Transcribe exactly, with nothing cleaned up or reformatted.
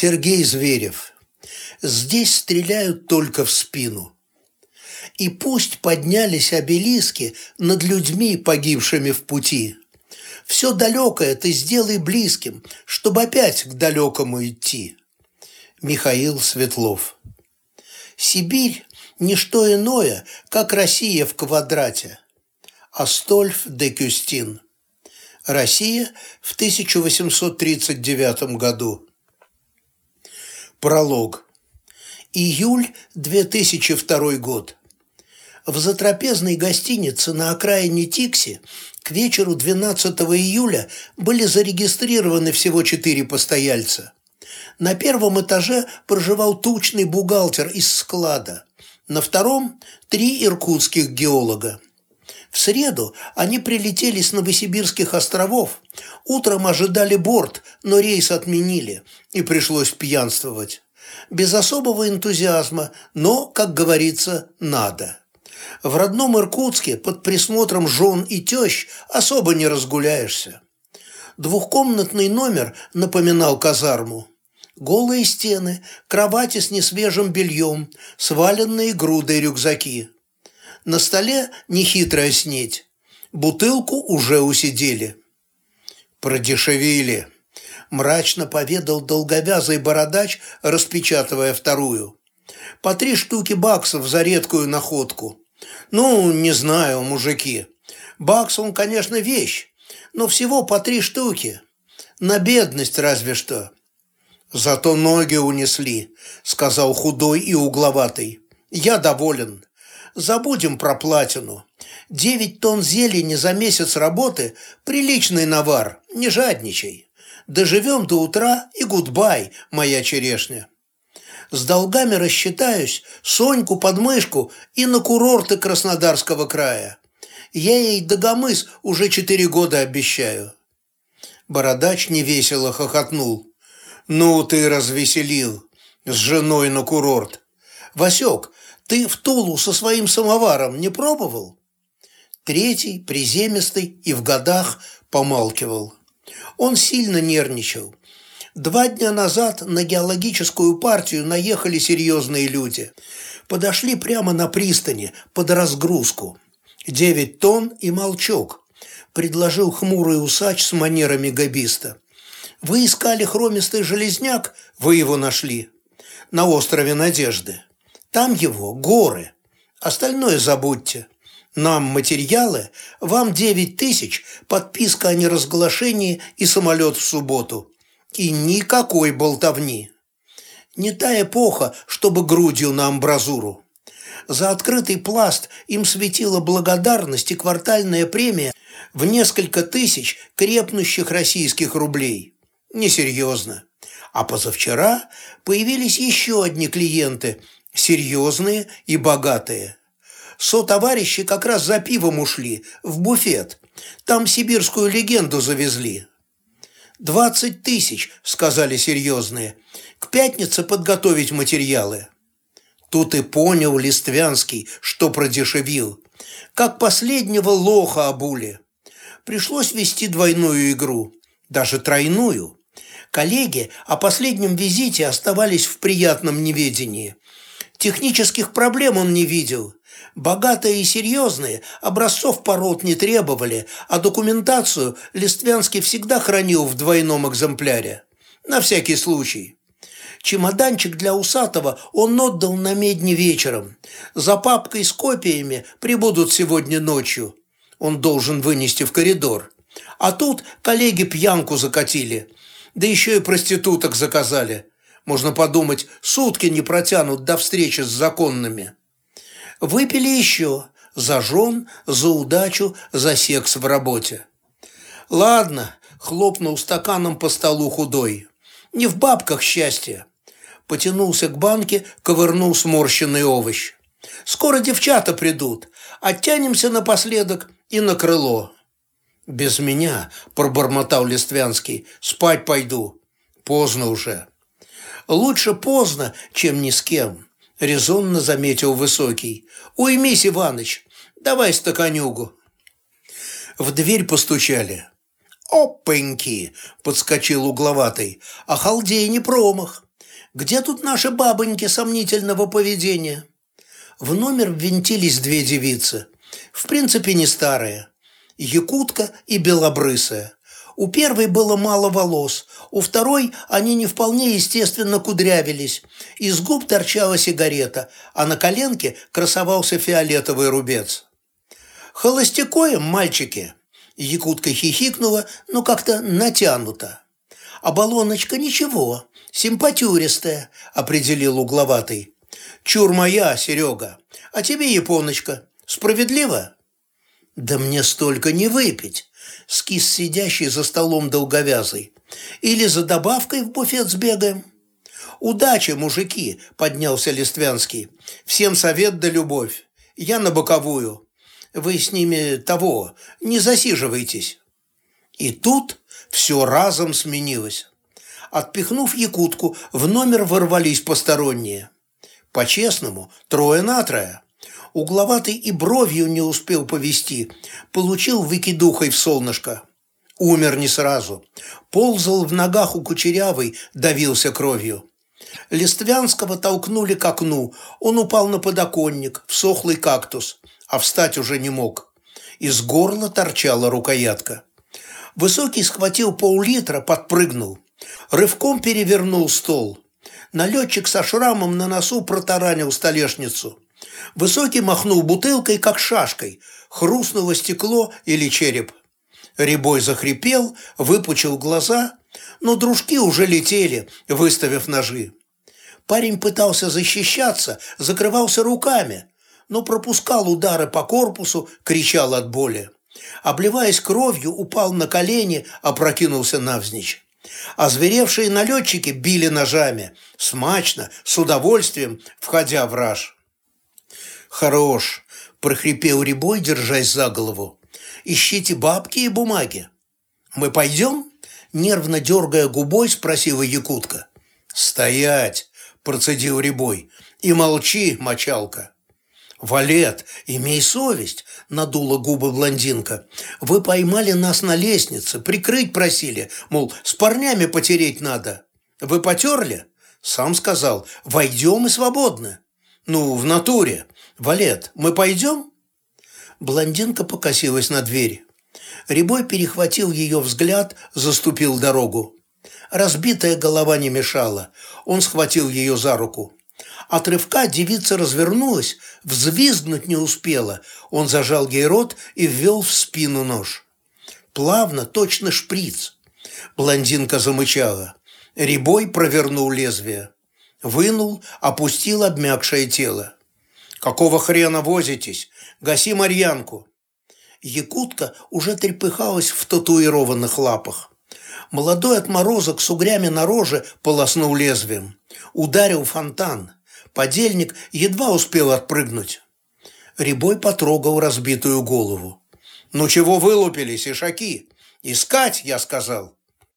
Сергей Зверев. Здесь стреляют только в спину. И пусть поднялись обелиски над людьми, погибшими в пути. Все далекое ты сделай близким, чтобы опять к далекому идти. Михаил Светлов. Сибирь – ничто иное, как Россия в квадрате. Астольф де Кюстин. Россия в тысяча восемьсот тридцать девятом году. Пролог. Июль две тысячи второй год. В затрапезной гостинице на окраине Тикси к вечеру двенадцатого июля были зарегистрированы всего четыре постояльца. На первом этаже проживал тучный бухгалтер из склада, на втором – три иркутских геолога. В среду они прилетели с Новосибирских островов, утром ожидали борт, но рейс отменили, и пришлось пьянствовать. Без особого энтузиазма, но, как говорится, надо. В родном Иркутске под присмотром жен и тещ особо не разгуляешься. Двухкомнатный номер напоминал казарму. Голые стены, кровати с несвежим бельем, сваленные грудой рюкзаки. На столе нехитрая снедь. Бутылку уже усидели. «Продешевили», – мрачно поведал долговязый бородач, распечатывая вторую. «По три штуки баксов за редкую находку. Ну, не знаю, мужики. Бакс он, конечно, вещь, но всего по три штуки. На бедность разве что». «Зато ноги унесли», – сказал худой и угловатый. «Я доволен. Забудем про платину. Девять тонн зелени за месяц работы – приличный навар, не жадничай. Доживем до утра и гудбай, моя черешня. С долгами рассчитаюсь, Соньку под мышку и на курорты Краснодарского края. Я ей Дагомыс уже четыре года обещаю». Бородач невесело хохотнул. «Ну ты развеселил. С женой на курорт. Васек, ты в Тулу со своим самоваром не пробовал?» Третий, приземистый и в годах, помалкивал. Он сильно нервничал. Два дня назад на геологическую партию наехали серьезные люди. Подошли прямо на пристани, под разгрузку. Девять тонн и молчок, предложил хмурый усач с манерами габиста. «Вы искали хромистый железняк, вы его нашли. На острове Надежды. Там его горы. Остальное забудьте. Нам материалы, вам девять тысяч, подписка о неразглашении и самолет в субботу. И никакой болтовни. Не та эпоха, чтобы грудью на амбразуру. За открытый пласт им светила благодарность и квартальная премия в несколько тысяч крепнущих российских рублей. Несерьезно. А позавчера появились еще одни клиенты, серьезные и богатые. Сотоварищи как раз за пивом ушли, в буфет. Там сибирскую легенду завезли. «Двадцать тысяч», — сказали серьезные. «К пятнице подготовить материалы». Тут и понял Листвянский, что продешевил. Как последнего лоха обули. Пришлось вести двойную игру, даже тройную. Коллеги о последнем визите оставались в приятном неведении. Технических проблем он не видел. Богатые и серьезные образцов пород не требовали, а документацию Листвянский всегда хранил в двойном экземпляре. На всякий случай. Чемоданчик для Усатого он отдал на медне вечером. За папкой с копиями прибудут сегодня ночью. Он должен вынести в коридор. А тут коллеги пьянку закатили. Да еще и проституток заказали. Можно подумать, сутки не протянут до встречи с законными. Выпили еще. За жен, за удачу, за секс в работе. «Ладно», – хлопнул стаканом по столу худой. «Не в бабках счастье». Потянулся к банке, ковырнул сморщенный овощ. «Скоро девчата придут. Оттянемся напоследок и на крыло». «Без меня», – пробормотал Листвянский, – «спать пойду. Поздно уже». «Лучше поздно, чем ни с кем», – резонно заметил Высокий. «Уймись, Иваныч, давай стаканюгу». В дверь постучали. «Опаньки!» – подскочил угловатый. «А халдей не промах. Где тут наши бабоньки сомнительного поведения? В номер ввинтились две девицы, в принципе не старые, якутка и белобрысая. У первой было мало волос, у второй они не вполне естественно кудрявились, из губ торчала сигарета, а на коленке красовался фиолетовый рубец. «Холостякоем, мальчики!» Якутка хихикнула, но как-то натянуто. «А баллоночка ничего, симпатюристая», — определил угловатый. «Чур моя, Серега, а тебе, японочка, справедливо?» «Да мне столько не выпить», — скис сидящий за столом долговязый. «Или за добавкой в буфет сбегаем?» «Удачи, мужики», — поднялся Листвянский. «Всем совет да любовь. Я на боковую. Вы с ними того, не засиживайтесь». И тут все разом сменилось. Отпихнув якутку, в номер ворвались посторонние. По-честному, трое на трое. Угловатый и бровью не успел повести, получил выкидухой в солнышко. Умер не сразу. Ползал в ногах у кучерявой, давился кровью. Листвянского толкнули к окну, он упал на подоконник, в сохлый кактус, а встать уже не мог. Из горла торчала рукоятка. Высокий схватил пол-литра, подпрыгнул. Рывком перевернул стол. Налетчик со шрамом на носу протаранил столешницу. Высокий махнул бутылкой, как шашкой. Хрустнуло стекло или череп. Рябой захрипел, выпучил глаза, но дружки уже летели, выставив ножи. Парень пытался защищаться, закрывался руками, но пропускал удары по корпусу, кричал от боли. Обливаясь кровью, упал на колени, опрокинулся навзничь. Озверевшие налетчики били ножами, смачно, с удовольствием, входя в раж. «Хорош!» – прохрипел Рябой, держась за голову. «Ищите бабки и бумаги». «Мы пойдем?» – нервно дергая губой, спросила якутка. «Стоять!» – процедил Рябой. «И молчи, мочалка». «Валет, имей совесть!» – надула губы блондинка. «Вы поймали нас на лестнице, прикрыть просили, мол, с парнями потереть надо. Вы потерли?» «Сам сказал, войдем и свободны». «Ну, в натуре. Валет, мы пойдем?» Блондинка покосилась на дверь. Рябой перехватил ее взгляд, заступил дорогу. Разбитая голова не мешала. Он схватил ее за руку. От рывка девица развернулась, взвизгнуть не успела. Он зажал ей рот и ввел в спину нож. Плавно, точно шприц. Блондинка замычала. Рябой провернул лезвие. Вынул, опустил обмякшее тело. «Какого хрена возитесь? Гаси Марьянку!» Якутка уже трепыхалась в татуированных лапах. Молодой отморозок с угрями на роже полоснул лезвием. Ударил фонтан. Подельник едва успел отпрыгнуть. Рябой потрогал разбитую голову. «Ну чего вылупились, ишаки? Искать, я сказал!»